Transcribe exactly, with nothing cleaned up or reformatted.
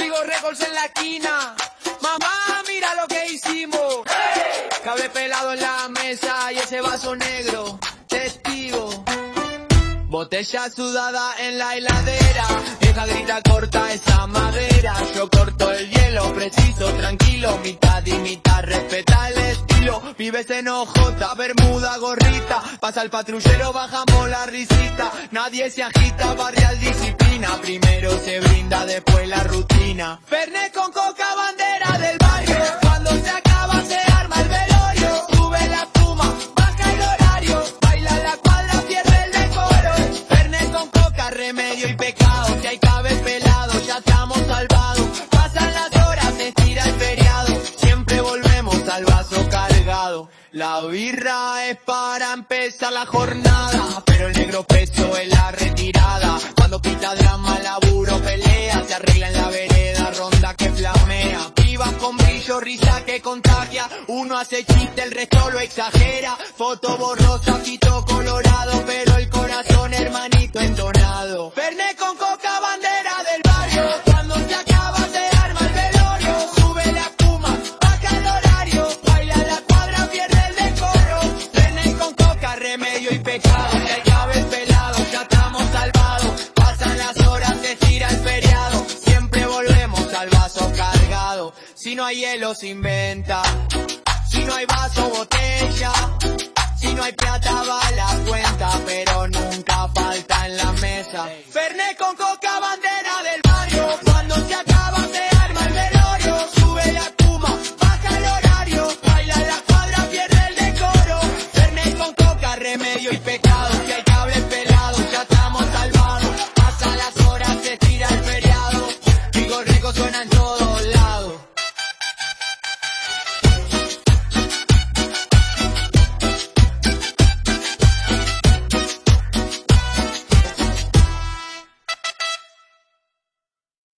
Sigo récords en la esquina. Mamá, mira lo que hicimos. ¡Hey! Cable pelado en la mesa y ese vaso negro, testigo. Botella sudada en la heladera, esa grita corta esa madera. Yo corto el hielo, preciso, tranquilo, mitad y mitad, respeta el estilo. Vives en ojota, bermuda, gorrita, pasa el patrullero, bajamos la risita. Nadie se agita, barrial disciplina, primero se brinda, después la rutina. Fernet con coca, bandera del barrio, cuando se acaba se arma el velorio. Sube la espuma, baja el horario, baila la cuadra, pierde el decoro. Fernet con coca, remedio y pecado, si hay cabez pelado, ya estamos salvados. Pasan las horas, se estira el feriado, siempre volvemos al vaso cargado. La birra es para empezar la jornada, pero el negro peso es la retirada. Cuando pita drama, laburo, pelea, se arregla en la vereda, ronda que flamea. Pibas con brillo, risa que contagia, uno hace chiste, el resto lo exagera. Foto borrosa, quito colorado, pero el corazón hermanito entonado. Fernet con coca, bandera del barrio, cuando se acaba se arma el velorio. Sube la espuma, baja el horario, baila la cuadra, pierde el decoro. Fernet con coca, remedio y pecado, si hay cabez pelado, ya estamos salvados. Pasan las horas, se estira el feriado, siempre volvemos al vaso cargado. Si no hay hielo se inventa, si no hay vaso botella, si no hay plata va la cuenta, pero nunca falta en la mesa. Fernet con coca, bandera del barrio, cuando se acaba